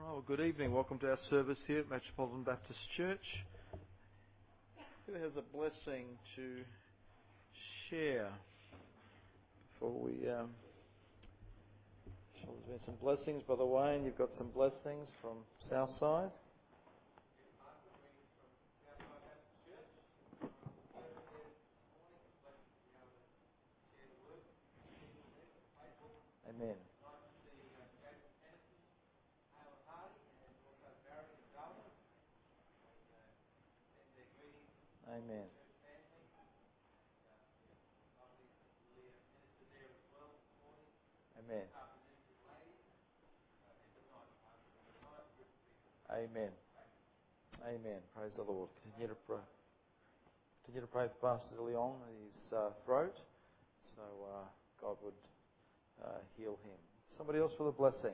Oh, good evening. Welcome to our service here at Metropolitan Baptist Church. Who has a blessing to share before we... there's been some blessings, Brother Wayne. You've got some blessings from Southside. Amen. Amen. Amen. Amen. Amen. Praise the Lord. Continue to pray for Pastor Leon and his throat, so God would heal him. Somebody else with a blessing.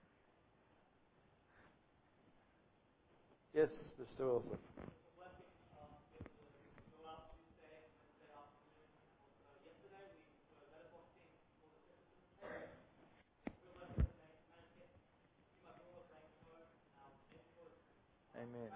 Yes, Mr. Wilson. Amen.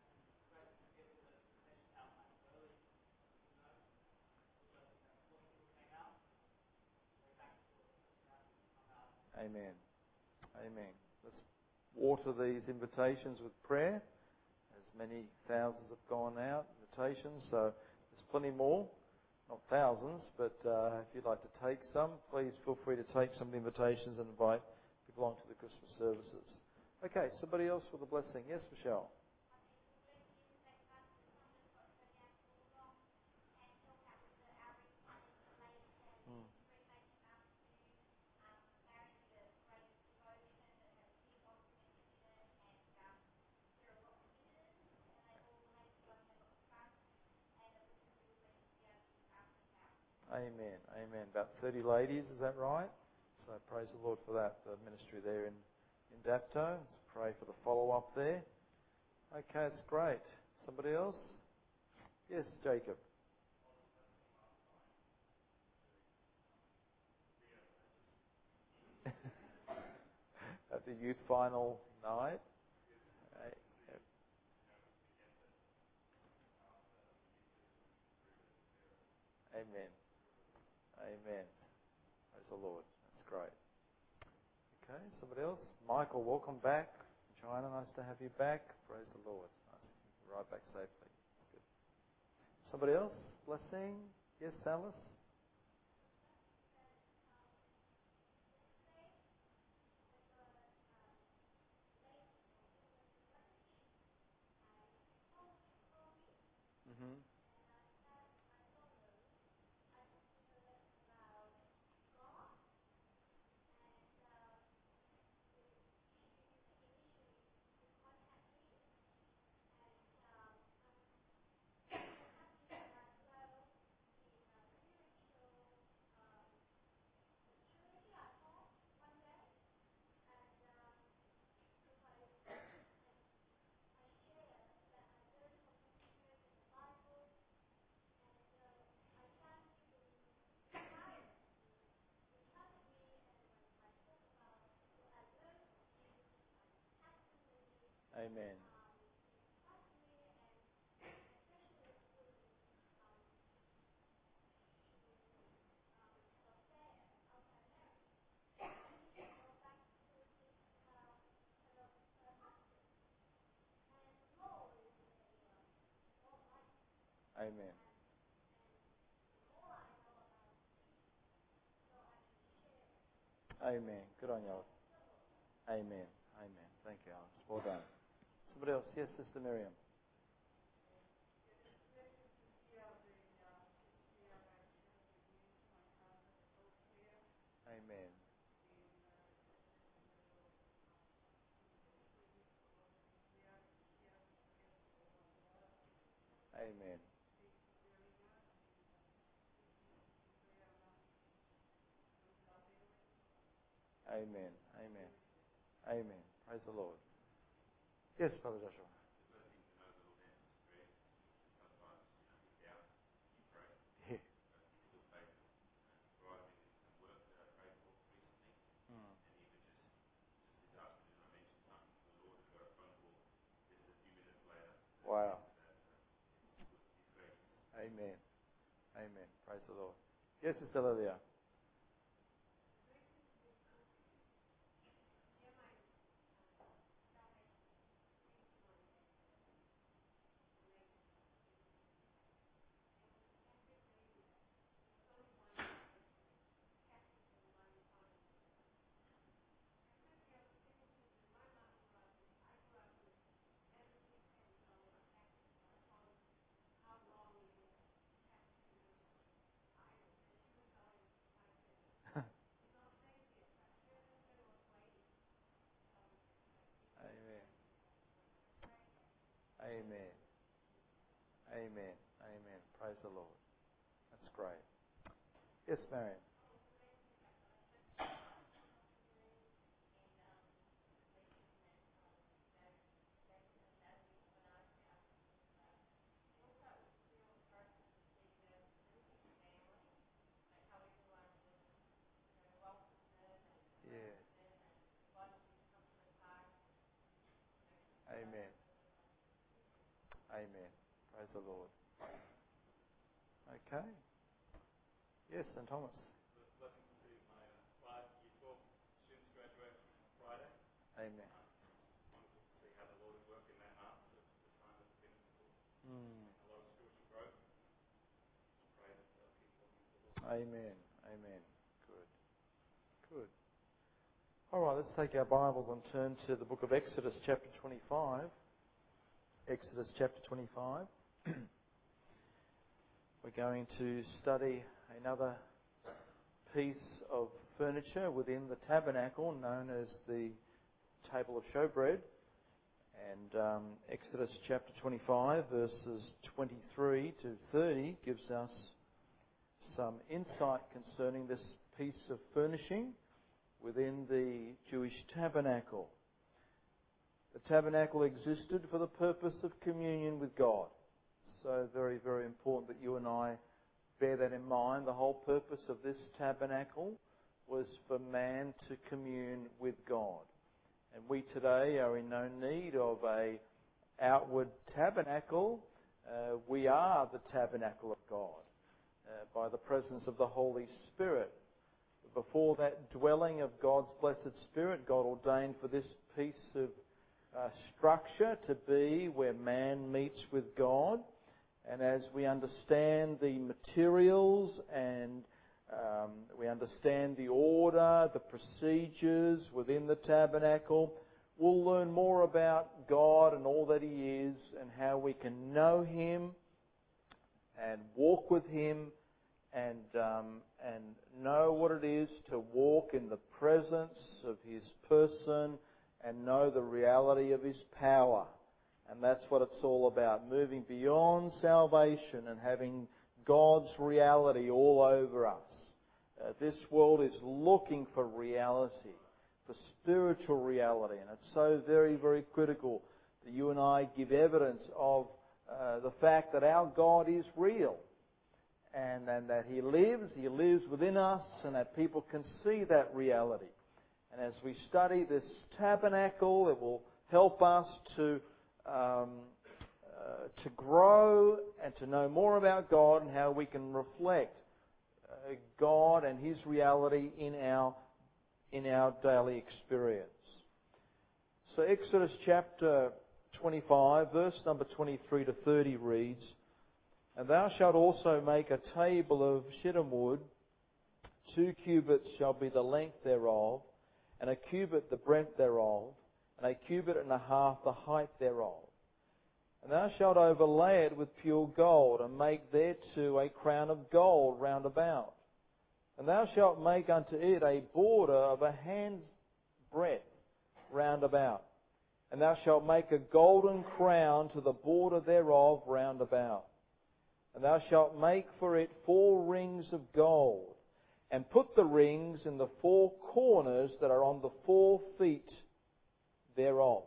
Amen. Amen. Let's water these invitations with prayer. As many thousands have gone out, invitations, so there's plenty more. Not thousands, but if you'd like to take some, please feel free to take some of the invitations and invite people along to the Christmas services. Okay, somebody else with a blessing. Yes, Michelle. Amen. Amen. About 30 ladies, is that right? So praise the Lord for that, the ministry there in Dapto. Let's pray for the follow-up there. Okay, it's great. Somebody else? Yes, Jacob. At the youth final night. Amen. Amen. Praise the Lord. That's great. Okay, somebody else? Michael, welcome back. China, nice to have you back. Praise the Lord. Nice to have you right back safely. That's good. Somebody else? Blessing? Yes, Alice? Mm-hmm. Amen. Amen. Amen. Good on you. Amen. Amen. Thank you, Alice. Well done. Somebody else? Yes, Sister Miriam. Amen. Amen. Amen. Amen. Amen. Praise the Lord. Yes, Brother Joshua. Yeah. Wow. Amen. Amen. Praise the Lord. Yes, Sister Lilia. Amen. Amen. Amen. Amen. Praise the Lord. That's great. Yes, Marion. Yeah. Amen. Amen. Praise the Lord. Okay. Yes, St. Thomas. Blessings to my class, Year 12 students graduation on Friday. Amen. Wonderful to see how the Lord is working their hearts at the time of the Pentecost. A lot of spiritual growth. Pray that they'll keep looking to the Lord. Amen. Amen. Good. Good. All right, let's take our Bibles and turn to the book of Exodus chapter 25. Exodus chapter 25. We're going to study another piece of furniture within the tabernacle known as the table of showbread. And Exodus chapter 25 verses 23 to 30 gives us some insight concerning this piece of furnishing within the Jewish tabernacle. The tabernacle existed for the purpose of communion with God. So very, very important that you and I bear that in mind. The whole purpose of this tabernacle was for man to commune with God. And we today are in no need of an outward tabernacle. We are the tabernacle of God by the presence of the Holy Spirit. Before that dwelling of God's blessed Spirit, God ordained for this piece of structure to be where man meets with God. And as we understand the materials and we understand the order, the procedures within the tabernacle, we'll learn more about God and all that He is and how we can know Him and walk with Him and know what it is to walk in the presence of His person and know the reality of His power. And that's what it's all about, moving beyond salvation and having God's reality all over us. This world is looking for reality, for spiritual reality, and it's so very, very critical that you and I give evidence of the fact that our God is real and that He lives within us, and that people can see that reality. And as we study this tabernacle, it will help us to grow and to know more about God and how we can reflect God and His reality in our daily experience. So Exodus chapter 25, verse number 23 to 30 reads, "And thou shalt also make a table of shittim wood. 2 cubits shall be the length thereof, and a cubit the breadth thereof, and a cubit and a half the height thereof. And thou shalt overlay it with pure gold, and make thereto a crown of gold round about. And thou shalt make unto it a border of a hand's breadth round about. And thou shalt make a golden crown to the border thereof round about. And thou shalt make for it 4 rings of gold, and put the rings in the 4 corners that are on the 4 feet thereof.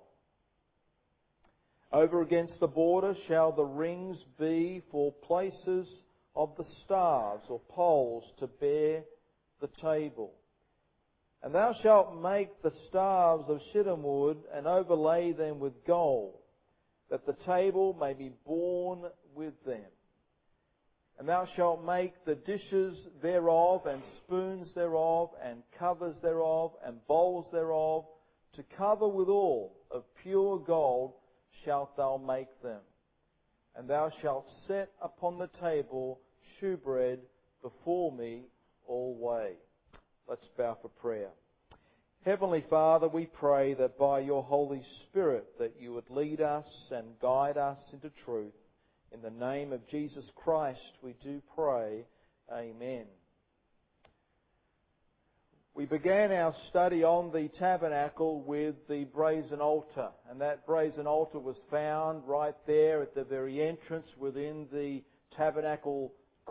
Over against the border shall the rings be for places of the staves or poles to bear the table. And thou shalt make the staves of shittim wood and overlay them with gold. that the table may be borne with them. And thou shalt make the dishes thereof, and spoons thereof, and covers thereof, and bowls thereof, to cover withal of pure gold shalt thou make them. And thou shalt set upon the table shewbread before me alway. Let's bow for prayer. Heavenly Father, we pray that by your Holy Spirit that you would lead us and guide us into truth. In the name of Jesus Christ we do pray. Amen. We began our study on the tabernacle with the brazen altar. And that brazen altar was found right there at the very entrance within the tabernacle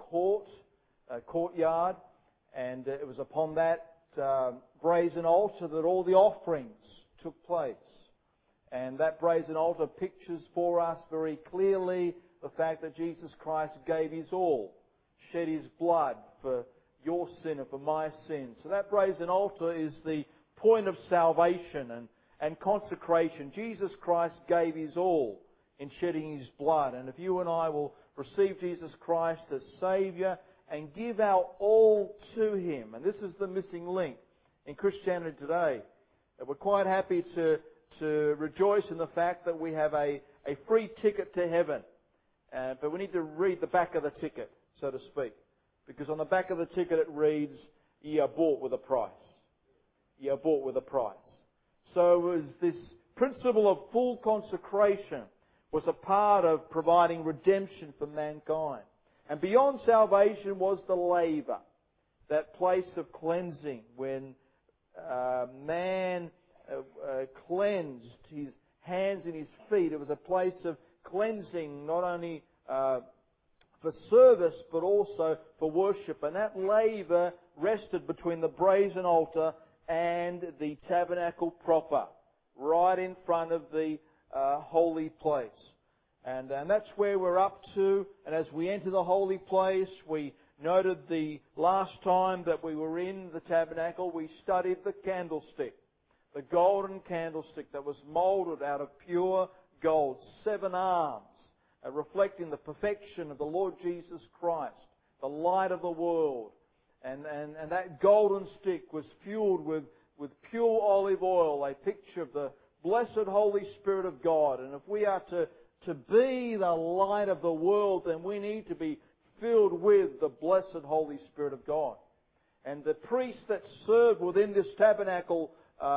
courtyard. And it was upon that brazen altar that all the offerings took place. And that brazen altar pictures for us very clearly the fact that Jesus Christ gave His all, shed His blood for your sin and for my sin. So that brazen altar is the point of salvation and consecration. Jesus Christ gave His all in shedding His blood. And if you and I will receive Jesus Christ as Saviour and give our all to Him, and this is the missing link in Christianity today, we're quite happy to rejoice in the fact that we have a free ticket to heaven. But we need to read the back of the ticket, so to speak. Because on the back of the ticket it reads, ye are bought with a price. Ye are bought with a price. So it was this principle of full consecration was a part of providing redemption for mankind. And beyond salvation was the laver, that place of cleansing when man cleansed his hands and his feet. It was a place of cleansing, not only for service but also for worship. And that laver rested between the brazen altar and the tabernacle proper, right in front of the holy place. And that's where we're up to. And as we enter the holy place, we noted the last time that we were in the tabernacle, we studied the candlestick, the golden candlestick that was moulded out of pure gold, 7 arms, reflecting the perfection of the Lord Jesus Christ, the light of the world. And that golden stick was fueled with pure olive oil, a picture of the blessed Holy Spirit of God. And if we are to be the light of the world, then we need to be filled with the blessed Holy Spirit of God. And the priests that served within this tabernacle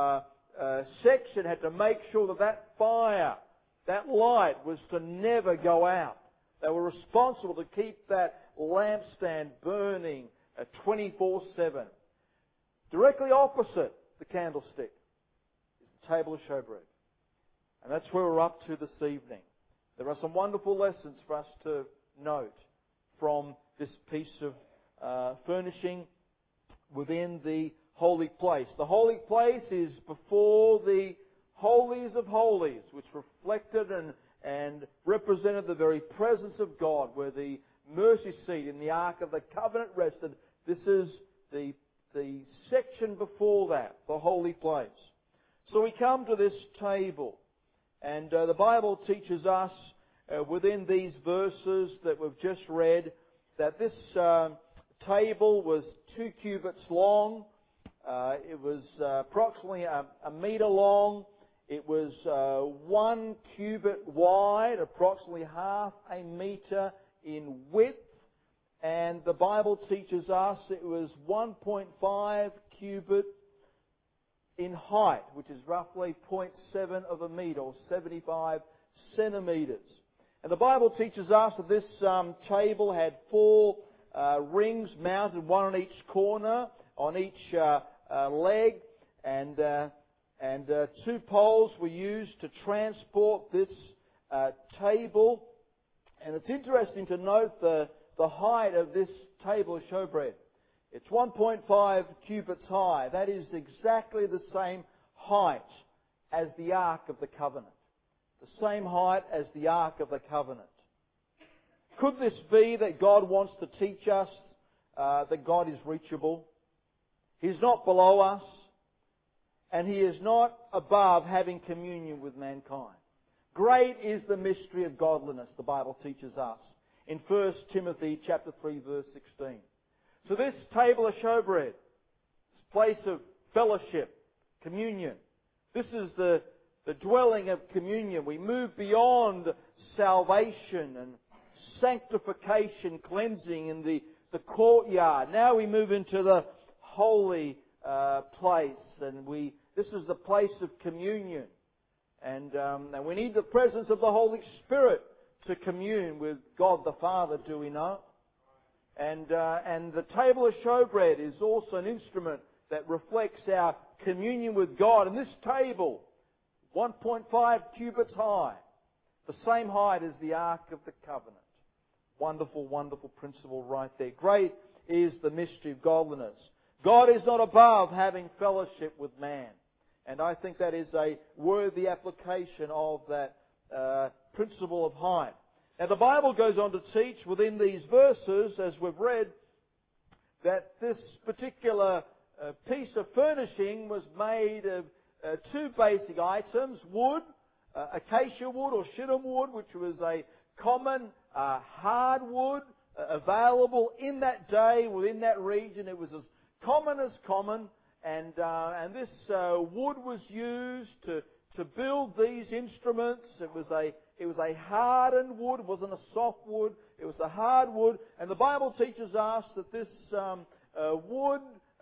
section had to make sure that fire, that light, was to never go out. They were responsible to keep that lampstand burning 24/7. Directly opposite the candlestick is the table of showbread. And that's where we're up to this evening. There are some wonderful lessons for us to note from this piece of furnishing within the holy place. The holy place is before the holies of holies, which reflected and represented the very presence of God, where the mercy seat in the Ark of the Covenant rested. This is the section before that, the holy place. So we come to this table, and the Bible teaches us within these verses that we've just read that this table was 2 cubits long. It was approximately a metre long. It was 1 cubit wide, approximately half a metre in width. And the Bible teaches us it was 1.5 cubit in height, which is roughly 0.7 of a metre, or 75 centimetres. And the Bible teaches us that this table had 4 rings mounted, one on each corner, on each leg, and 2 poles were used to transport this table. And it's interesting to note the height of this table of showbread. It's 1.5 cubits high. That is exactly the same height as the Ark of the Covenant. The same height as the Ark of the Covenant. Could this be that God wants to teach us that God is reachable? He's not below us, and He is not above having communion with mankind. Great is the mystery of godliness, the Bible teaches us in 1 Timothy chapter 3 verse 16. So this table of showbread, this place of fellowship, communion, this is the dwelling of communion. We move beyond salvation and sanctification, cleansing in the courtyard. Now we move into the holy place, and this is the place of communion. And we need the presence of the Holy Spirit to commune with God the Father, do we not? And the table of showbread is also an instrument that reflects our communion with God. And this table, 1.5 cubits high, the same height as the Ark of the Covenant. Wonderful, wonderful principle right there. Great is the mystery of godliness. God is not above having fellowship with man. And I think that is a worthy application of that principle of height. Now the Bible goes on to teach within these verses, as we've read, that this particular piece of furnishing was made of two basic items: wood, acacia wood or shittim wood, which was a common hardwood available in that day within that region. It was as common as common, and this wood was used to build these instruments. It was a hardened wood. It wasn't a soft wood. It was a hard wood, and the Bible teaches us that this wood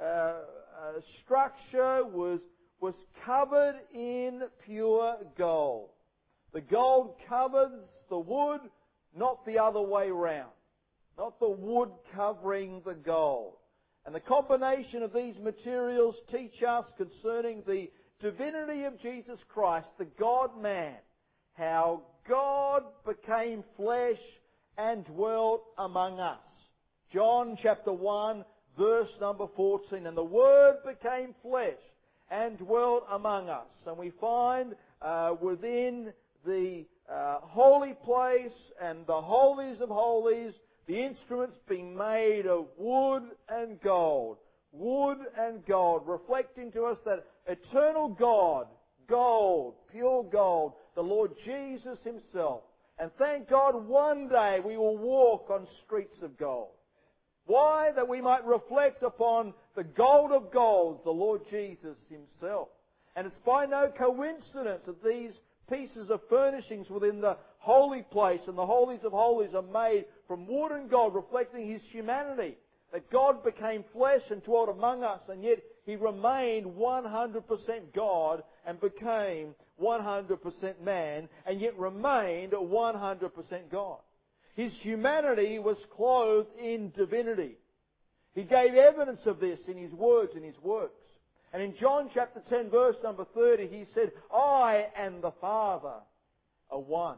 structure was covered in pure gold. The gold covers the wood, not the other way round. Not the wood covering the gold. And the combination of these materials teach us concerning the divinity of Jesus Christ, the God-man, how God became flesh and dwelt among us. John chapter 1, verse number 14. And the Word became flesh and dwelt among us. And we find within the holy place and the holies of holies, the instruments being made of wood and gold. Wood and gold, reflecting to us that eternal God, gold, pure gold, the Lord Jesus Himself. And thank God one day we will walk on streets of gold. Why? That we might reflect upon the gold of gold, the Lord Jesus Himself. And it's by no coincidence that these pieces of furnishings within the holy place and the holies of holies are made from wood and gold, reflecting His humanity. That God became flesh and dwelt among us, and yet He remained 100% God and became 100% man, and yet remained 100% God. His humanity was clothed in divinity. He gave evidence of this in His words and His works. And in John chapter 10 verse number 30, He said, I and the Father are one.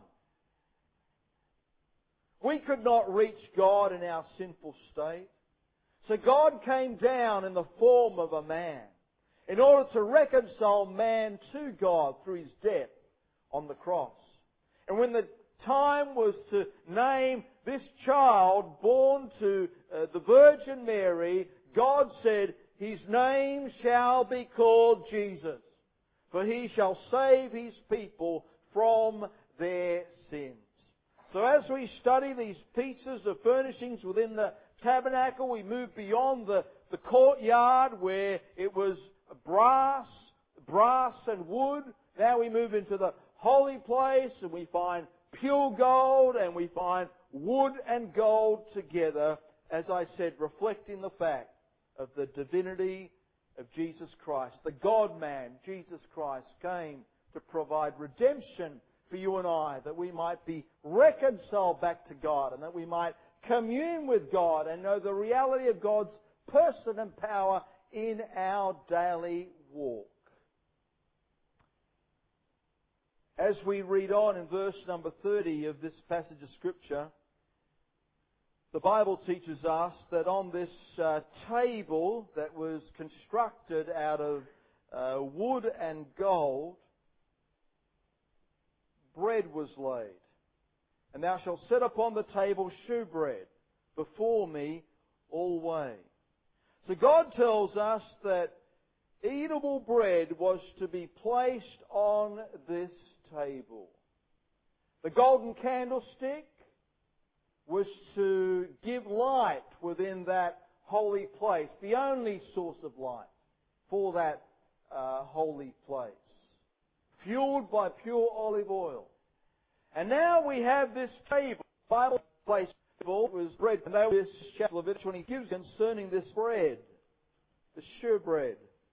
We could not reach God in our sinful state. So God came down in the form of a man in order to reconcile man to God through His death on the cross. And when the time was to name this child born to the Virgin Mary, God said, His name shall be called Jesus, for He shall save His people from their sins. So as we study these pieces of furnishings within the tabernacle, we move beyond the courtyard where it was brass and wood. Now we move into the holy place and we find pure gold and we find wood and gold together, as I said, reflecting the fact of the divinity of Jesus Christ. The God-man, Jesus Christ, came to provide redemption for you and I, that we might be reconciled back to God and that we might commune with God and know the reality of God's person and power in our daily walk. As we read on in verse number 30 of this passage of Scripture, the Bible teaches us that on this table that was constructed out of wood and gold, bread was laid. And thou shalt set upon the table shewbread before me alway. So God tells us that eatable bread was to be placed on this table. The golden candlestick was to give light within that holy place, the only source of light for that holy place, fueled by pure olive oil. And now we have this table. The Bible place was bread. And this chapter of Leviticus 20 gives concerning this bread, the shewbread,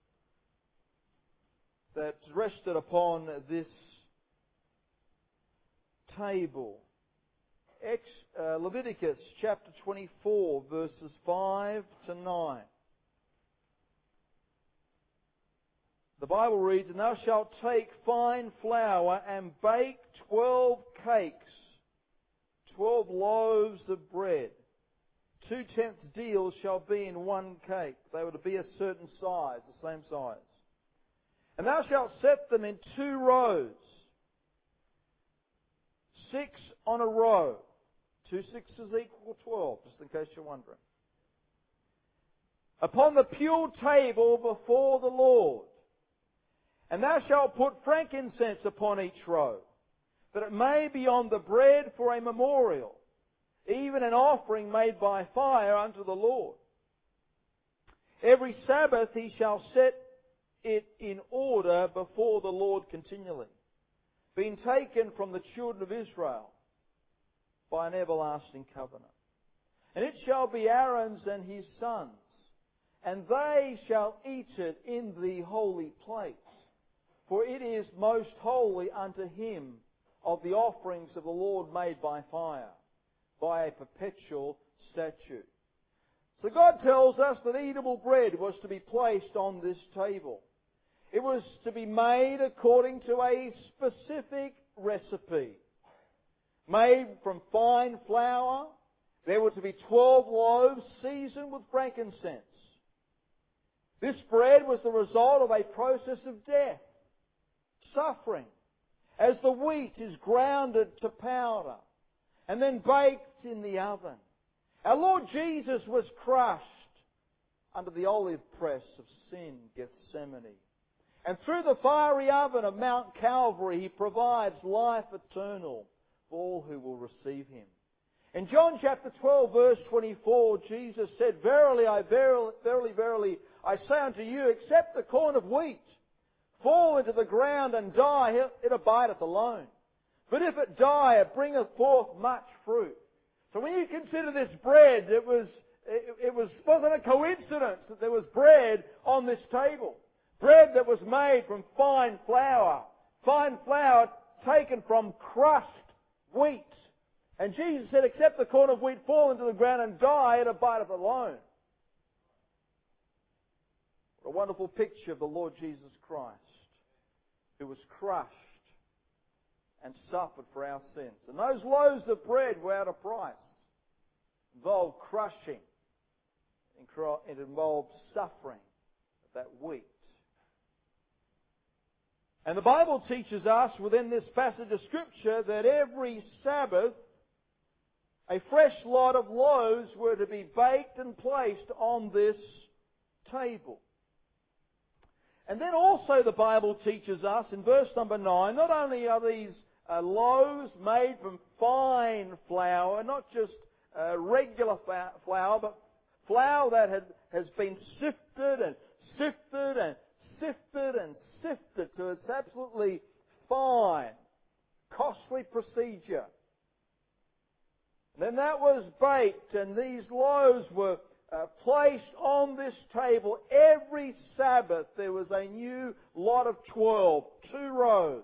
that rested upon this table. Leviticus chapter 24, verses 5 to 9. The Bible reads, "And thou shalt take fine flour and bake 12 cakes, 12 loaves of bread. 2/10 deals shall be in one cake." They were to be a certain size, the same size. "And thou shalt set them in 2 rows, 6 on a row." 2 6s equal 12, just in case you're wondering. "Upon the pure table before the Lord. And thou shalt put frankincense upon each row, that it may be on the bread for a memorial, even an offering made by fire unto the Lord. Every Sabbath he shall set it in order before the Lord continually, being taken from the children of Israel by an everlasting covenant. And it shall be Aaron's and his sons, and they shall eat it in the holy place. For it is most holy unto him of the offerings of the Lord made by fire, by a perpetual statute." So God tells us that eatable bread was to be placed on this table. It was to be made according to a specific recipe. Made from fine flour. There were to be 12 loaves seasoned with frankincense. This bread was the result of a process of death, suffering, as the wheat is grounded to powder and then baked in the oven. Our Lord Jesus was crushed under the olive press of sin, Gethsemane. And through the fiery oven of Mount Calvary, He provides life eternal for all who will receive Him. In John chapter 12, verse 24, Jesus said, verily, verily, I say unto you, except the corn of wheat fall into the ground and die, it abideth alone. But if it die, it bringeth forth much fruit." So when you consider this bread, it wasn't a coincidence that there was bread on this table. Bread that was made from fine flour taken from crushed wheat. And Jesus said, except the corn of wheat fall into the ground and die, it abideth alone. What a wonderful picture of the Lord Jesus Christ, who was crushed and suffered for our sins. And those loaves of bread were at a price. It involved crushing. It involved suffering of that wheat. And the Bible teaches us within this passage of Scripture that every Sabbath a fresh lot of loaves were to be baked and placed on this table. And then also the Bible teaches us in verse number 9, not only are these loaves made from fine flour, not just regular flour, but flour that has been sifted and sifted and sifted and sifted to its absolutely fine, costly procedure. And then that was baked, and these loaves were placed on this table. Every Sabbath there was a new lot of 12, 2 rows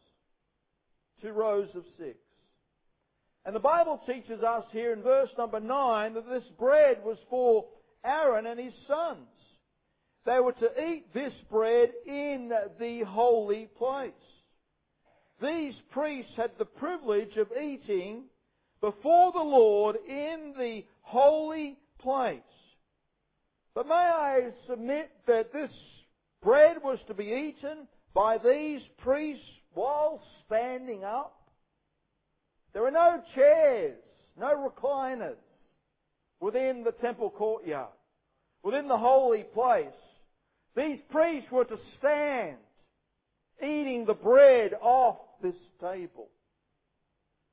of 6. And the Bible teaches us here in verse number 9 that this bread was for Aaron and his sons. They were to eat this bread in the holy place. These priests had the privilege of eating before the Lord in the holy place. But may I submit that this bread was to be eaten by these priests while standing up? There were no chairs, no recliners within the temple courtyard, within the holy place. These priests were to stand, eating the bread off this table.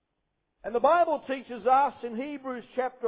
And the Bible teaches us in Hebrews chapter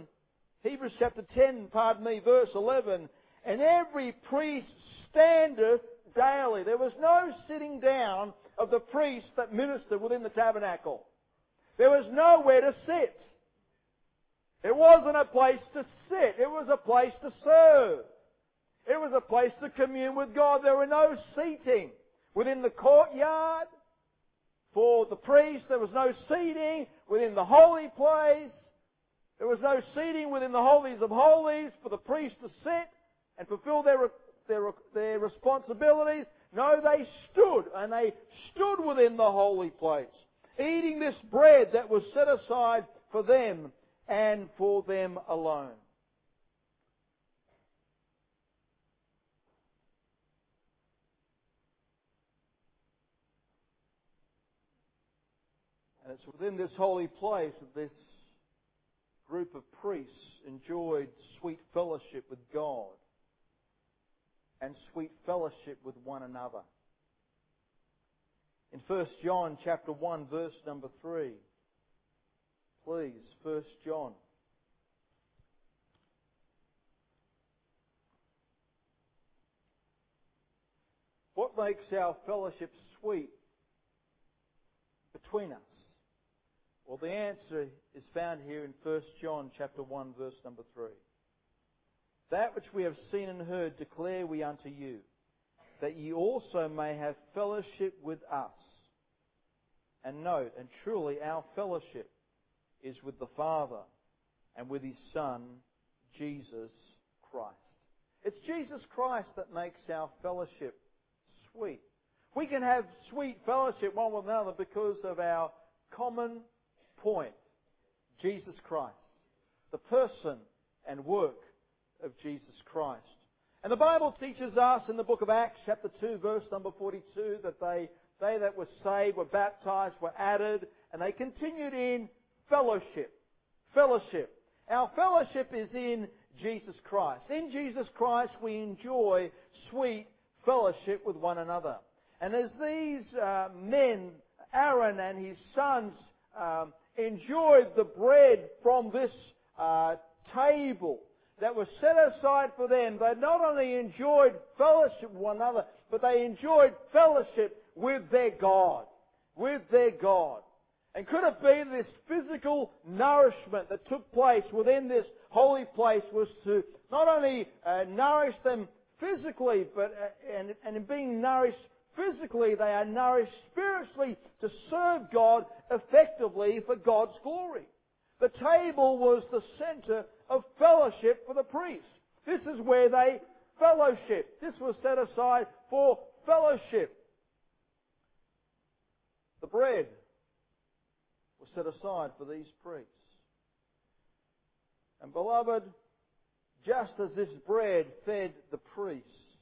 10, verse 11, and every priest standeth daily. There was no sitting down of the priests that ministered within the tabernacle. There was nowhere to sit. It wasn't a place to sit. It was a place to serve. It was a place to commune with God. There were no seating within the courtyard for the priest. There was no seating within the holy place. There was no seating within the holies of holies for the priest to sit and fulfill their responsibilities. No, they stood, and they stood within the holy place, eating this bread that was set aside for them and for them alone. And it's within this holy place that this group of priests enjoyed sweet fellowship with God and sweet fellowship with one another. In 1 John chapter 1 verse number 3, please, 1 John. What makes our fellowship sweet between us? Well, the answer is found here in 1 John chapter 1 verse number 3. That which we have seen and heard declare we unto you, that ye also may have fellowship with us. And note, and truly our fellowship is with the Father and with His Son, Jesus Christ. It's Jesus Christ that makes our fellowship sweet. We can have sweet fellowship one with another because of our common point, Jesus Christ, the person and work of Jesus Christ. And the Bible teaches us in the book of Acts chapter 2 verse number 42 that they that were saved, were baptized, were added, and they continued in fellowship. Fellowship. Our fellowship is in Jesus Christ. In Jesus Christ we enjoy sweet fellowship with one another. And as these men, Aaron and his sons, enjoyed the bread from this table that was set aside for them, they not only enjoyed fellowship with one another, but they enjoyed fellowship with their God. With their God. And could it be this physical nourishment that took place within this holy place was to not only nourish them physically, but and in being nourished physically, they are nourished spiritually to serve God effectively for God's glory. The table was the center of fellowship for the priests. This is where they fellowship. This was set aside for fellowship. The bread was set aside for these priests. And beloved, just as this bread fed the priests,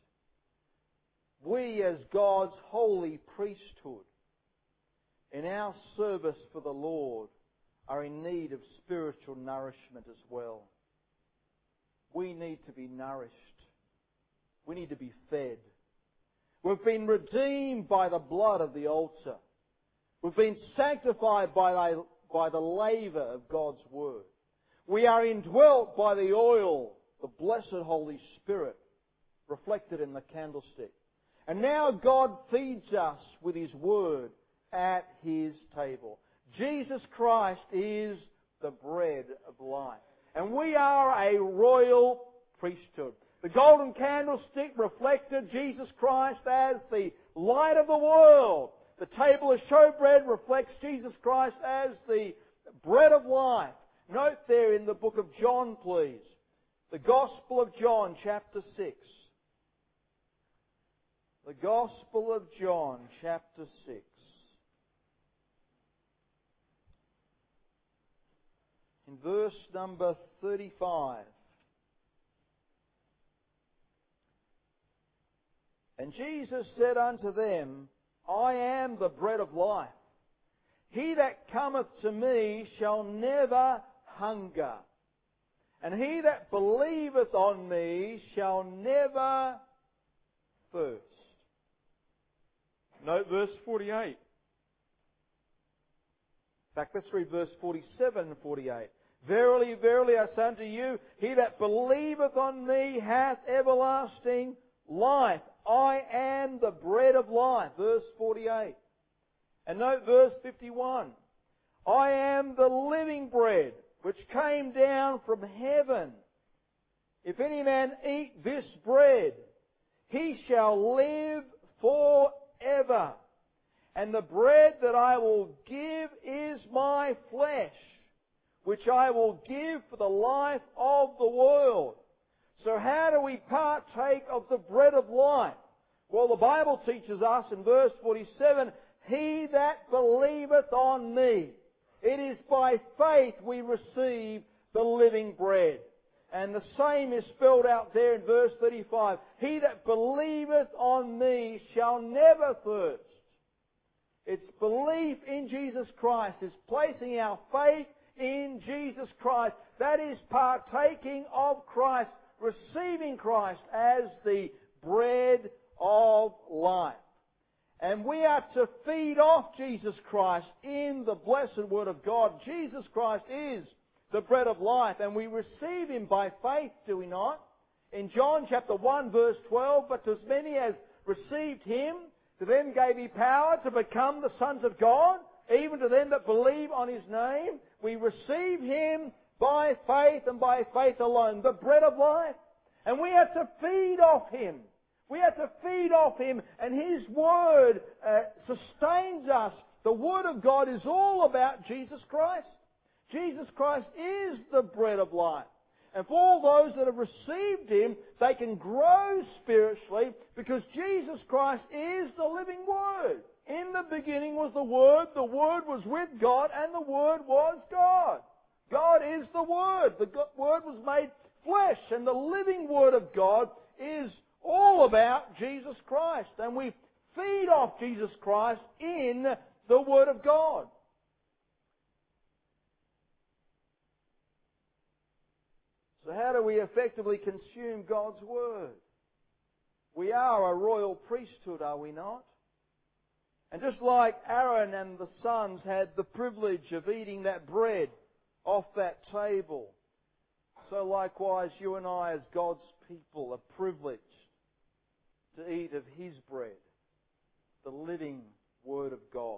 we as God's holy priesthood, in our service for the Lord, are in need of spiritual nourishment as well. We need to be nourished. We need to be fed. We've been redeemed by the blood of the altar. We've been sanctified by the laver of God's Word. We are indwelt by the oil, the blessed Holy Spirit, reflected in the candlestick. And now God feeds us with His Word at His table. Jesus Christ is the bread of life. And we are a royal priesthood. The golden candlestick reflected Jesus Christ as the light of the world. The table of showbread reflects Jesus Christ as the bread of life. Note there in the book of John, please. The Gospel of John, chapter 6. The Gospel of John, chapter 6. In verse number 35. And Jesus said unto them, I am the bread of life. He that cometh to me shall never hunger. And he that believeth on me shall never thirst. Note verse 48. In fact, let's read verse 47 and 48. Verily, verily, I say unto you, he that believeth on me hath everlasting life. I am the bread of life. Verse 48. And note verse 51. I am the living bread which came down from heaven. If any man eat this bread, he shall live forever. And the bread that I will give is my flesh, which I will give for the life of the world. So how do we partake of the bread of life? Well, the Bible teaches us in verse 47, he that believeth on me. It is by faith we receive the living bread. And the same is spelled out there in verse 35. He that believeth on me shall never thirst. It's belief in Jesus Christ. It's placing our faith in Jesus Christ. That is partaking of Christ, receiving Christ as the bread of life. And we are to feed off Jesus Christ in the blessed Word of God. Jesus Christ is the bread of life, and we receive Him by faith, do we not? In John chapter 1 verse 12, but to as many as received Him, to them gave He power to become the sons of God, even to them that believe on His name. We receive Him by faith and by faith alone, the bread of life. And we have to feed off Him. We have to feed off Him, and His Word sustains us. The Word of God is all about Jesus Christ. Jesus Christ is the bread of life. And for all those that have received Him, they can grow spiritually because Jesus Christ is the living Word. In the beginning was the Word was with God, and the Word was God. God is the Word. The Word was made flesh, and the living Word of God is all about Jesus Christ. And we feed off Jesus Christ in the Word of God. So how do we effectively consume God's Word? We are a royal priesthood, are we not? And just like Aaron and the sons had the privilege of eating that bread off that table, so likewise you and I as God's people are privileged to eat of His bread, the living Word of God.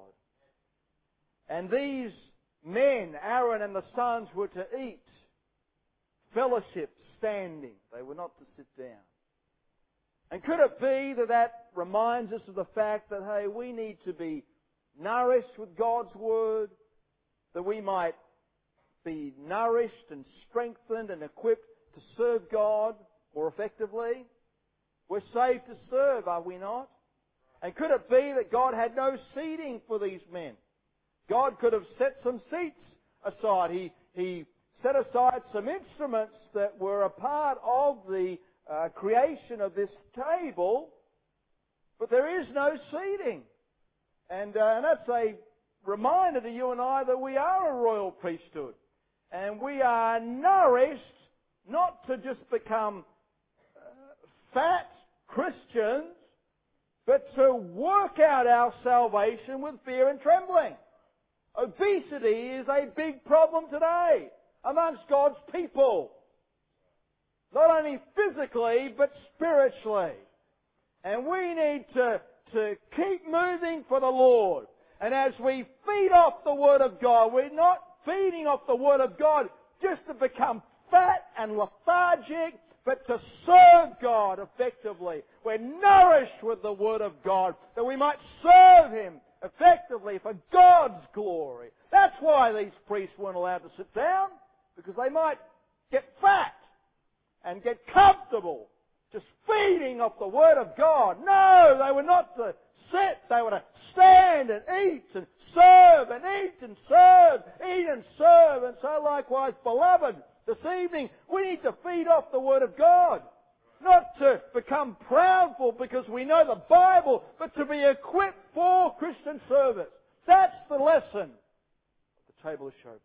And these men, Aaron and the sons, were to eat fellowship standing. They were not to sit down. And could it be that reminds us of the fact that, hey, we need to be nourished with God's Word, that we might be nourished and strengthened and equipped to serve God more effectively? We're saved to serve, are we not? And could it be that God had no seating for these men? God could have set some seats aside. He set aside some instruments that were a part of the creation of this table, but there is no seating. And that's a reminder to you and I that we are a royal priesthood. And we are nourished not to just become fat Christians, but to work out our salvation with fear and trembling. Obesity is a big problem today amongst God's people. Not only physically, but spiritually. And we need to keep moving for the Lord. And as we feed off the Word of God, we're not feeding off the Word of God just to become fat and lethargic, but to serve God effectively. We're nourished with the Word of God, that we might serve Him effectively for God's glory. That's why these priests weren't allowed to sit down, because they might get fat and get comfortable just feeding off the Word of God. No, they were not to sit. They were to stand and eat and serve and eat and serve, eat and serve. And so likewise, beloved, this evening we need to feed off the Word of God. Not to become proudful because we know the Bible, but to be equipped for Christian service. That's the lesson of the table of showbread.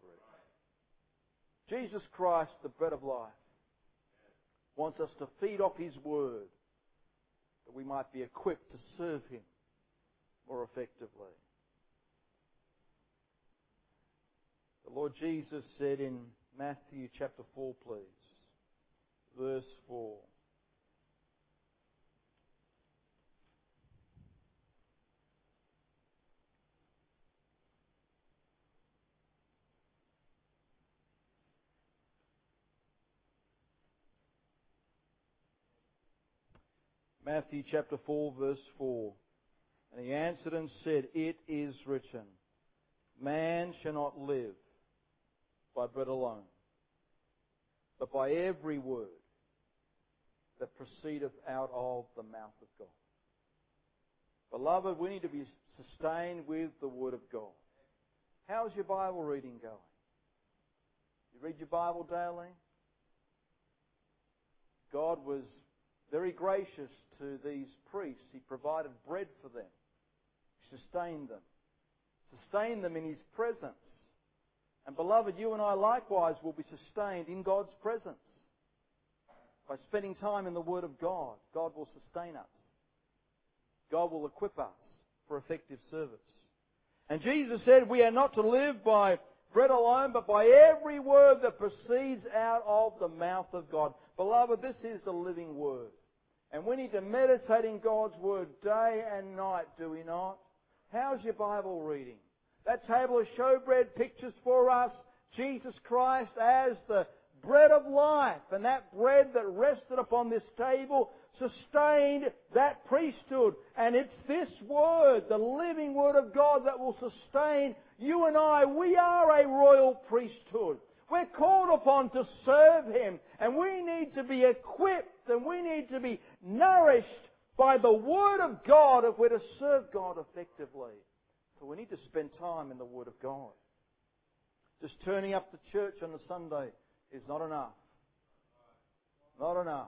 Jesus Christ, the bread of life, wants us to feed off His Word, that we might be equipped to serve Him more effectively. Lord Jesus said in Matthew chapter 4, please, verse 4. Matthew chapter 4, verse 4. And he answered and said, It is written, Man shall not live by bread alone, but by every word that proceedeth out of the mouth of God. Beloved, we need to be sustained with the Word of God. How's your Bible reading going? You read your Bible daily? God was very gracious to these priests. He provided bread for them. He sustained them. Sustained them in His presence. And beloved, you and I likewise will be sustained in God's presence. By spending time in the Word of God, God will sustain us. God will equip us for effective service. And Jesus said we are not to live by bread alone, but by every word that proceeds out of the mouth of God. Beloved, this is the living Word. And we need to meditate in God's Word day and night, do we not? How's your Bible reading? That table of showbread pictures for us Jesus Christ as the bread of life. And that bread that rested upon this table sustained that priesthood. And it's this Word, the living Word of God, that will sustain you and I. We are a royal priesthood. We're called upon to serve Him. And we need to be equipped and we need to be nourished by the Word of God if we're to serve God effectively. So we need to spend time in the Word of God. Just turning up to church on a Sunday is not enough. Not enough.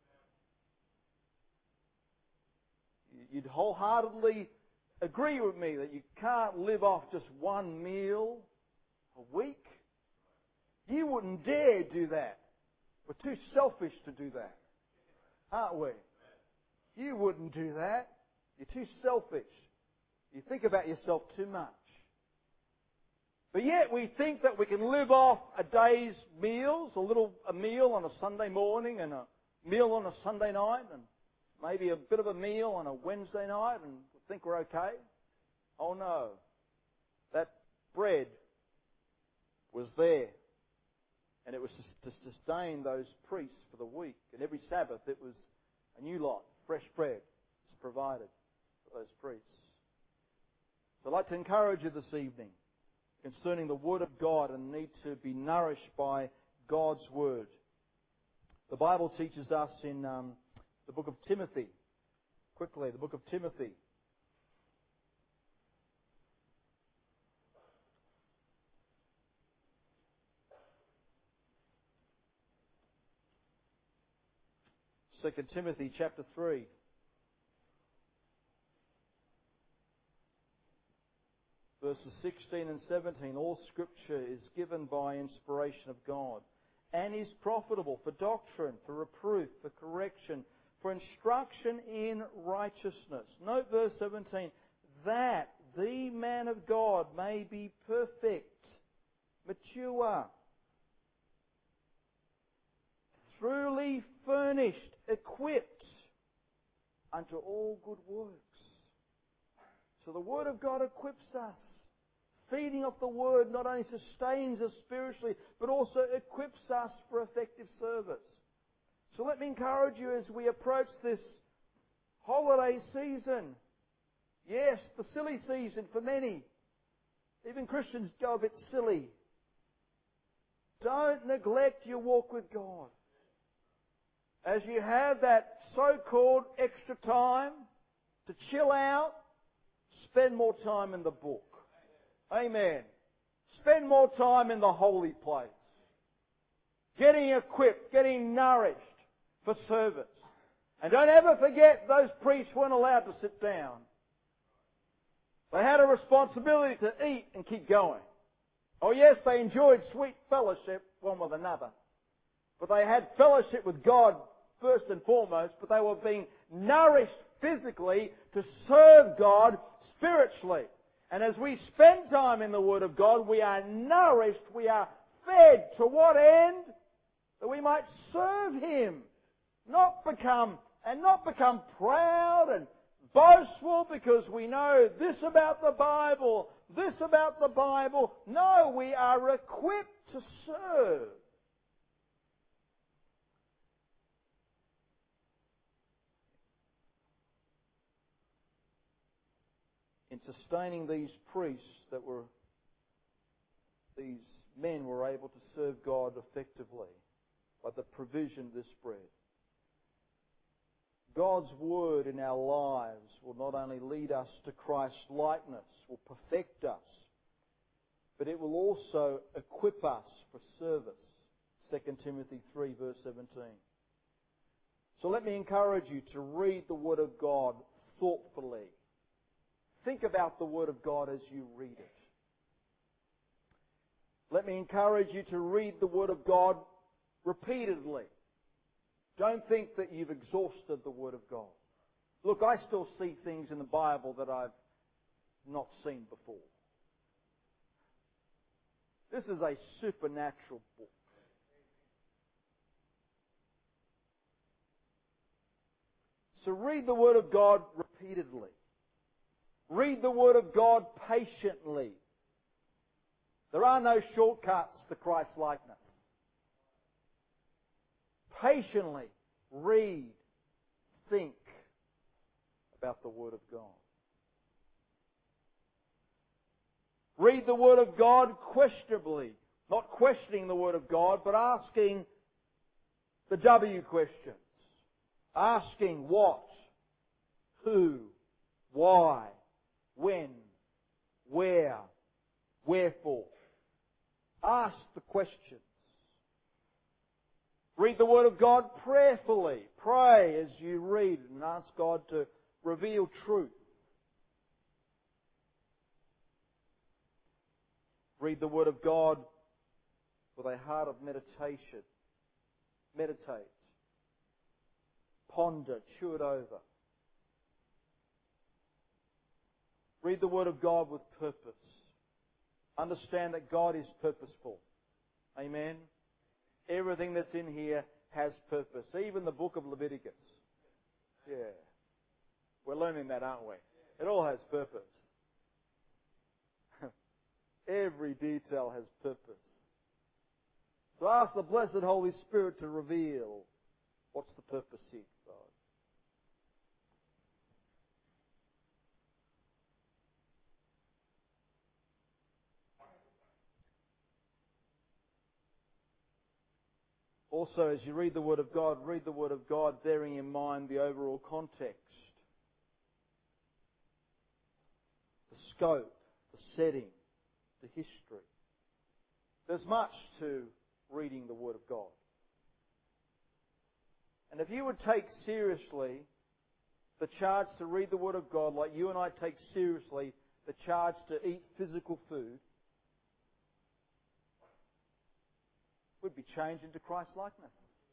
You'd wholeheartedly agree with me that you can't live off just one meal a week. You wouldn't dare do that. We're too selfish to do that, aren't we? You wouldn't do that. You're too selfish. You think about yourself too much. But yet we think that we can live off a day's meals, a meal on a Sunday morning and a meal on a Sunday night and maybe a bit of a meal on a Wednesday night and think we're okay. Oh no. That bread was there. And it was to sustain those priests for the week. And every Sabbath it was a new lot, fresh bread was provided for those priests. So I'd like to encourage you this evening concerning the Word of God and need to be nourished by God's Word. The Bible teaches us in the book of Timothy, quickly, the book of Timothy. Second Timothy chapter 3. Verses 16 and 17. All Scripture is given by inspiration of God and is profitable for doctrine, for reproof, for correction, for instruction in righteousness. Note verse 17. That the man of God may be perfect, mature, truly furnished, equipped unto all good works. So the Word of God equips us. Feeding off the Word not only sustains us spiritually, but also equips us for effective service. So let me encourage you as we approach this holiday season. Yes, the silly season for many. Even Christians go a bit silly. Don't neglect your walk with God. As you have that so-called extra time to chill out, spend more time in the book. Amen. Spend more time in the holy place. Getting equipped, getting nourished for service. And don't ever forget those priests weren't allowed to sit down. They had a responsibility to eat and keep going. Oh yes, they enjoyed sweet fellowship one with another. But they had fellowship with God first and foremost, but they were being nourished physically to serve God spiritually. And as we spend time in the Word of God, we are nourished, we are fed. To what end? That we might serve Him. Not become proud and boastful because we know this about the Bible, this about the Bible. No, we are equipped to serve. In sustaining these priests these men were able to serve God effectively by the provision of this bread. God's Word in our lives will not only lead us to Christ's likeness, will perfect us, but it will also equip us for service. 2 Timothy 3 verse 17. So let me encourage you to read the Word of God thoughtfully. Think about the Word of God as you read it. Let me encourage you to read the Word of God repeatedly. Don't think that you've exhausted the Word of God. Look, I still see things in the Bible that I've not seen before. This is a supernatural book. So read the Word of God repeatedly. Read the Word of God patiently. There are no shortcuts to Christ's likeness. Patiently read, think about the Word of God. Read the Word of God questionably. Not questioning the Word of God, but asking the W questions. Asking what, who, why, when, where, wherefore. Ask the questions. Read the Word of God prayerfully. Pray as you read and ask God to reveal truth. Read the Word of God with a heart of meditation. Meditate. Ponder, chew it over. Read the Word of God with purpose. Understand that God is purposeful. Amen. Everything that's in here has purpose. Even the book of Leviticus. Yeah. We're learning that, aren't we? It all has purpose. Every detail has purpose. So ask the blessed Holy Spirit to reveal what's the purpose here, God. Also, as you read the Word of God bearing in mind the overall context, the scope, the setting, the history. There's much to reading the Word of God. And if you would take seriously the charge to read the Word of God like you and I take seriously the charge to eat physical food, we'd be changed into Christ's likeness.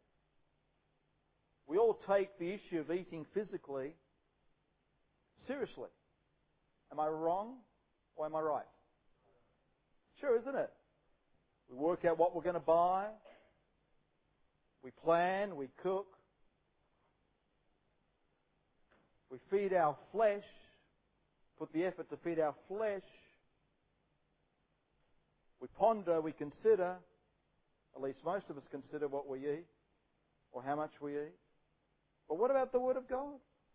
We all take the issue of eating physically seriously. Am I wrong or am I right? Sure, isn't it? We work out what we're going to buy. We plan, we cook. We feed our flesh, put the effort to feed our flesh. We ponder, we consider. At least most of us consider what we eat or how much we eat. But what about the Word of God?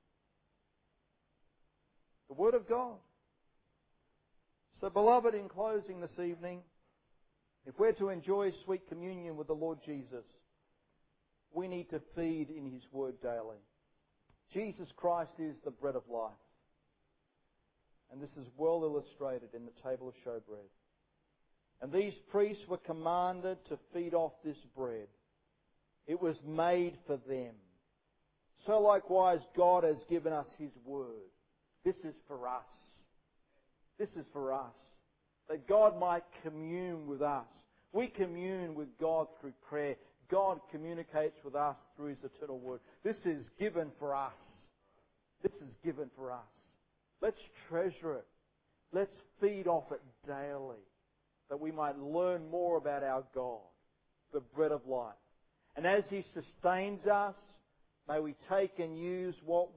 The Word of God. So, beloved, in closing this evening, if we're to enjoy sweet communion with the Lord Jesus, we need to feed in His Word daily. Jesus Christ is the bread of life. And this is well illustrated in the table of showbread. And these priests were commanded to feed off this bread. It was made for them. So likewise, God has given us His Word. This is for us. This is for us. That God might commune with us. We commune with God through prayer. God communicates with us through His eternal Word. This is given for us. This is given for us. Let's treasure it. Let's feed off it daily, that we might learn more about our God, the bread of life. And as He sustains us, may we take and use what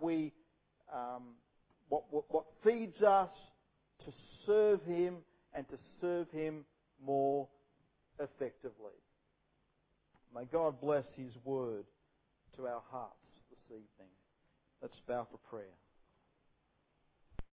feeds us to serve Him and to serve Him more effectively. May God bless His word to our hearts this evening. Let's bow for prayer.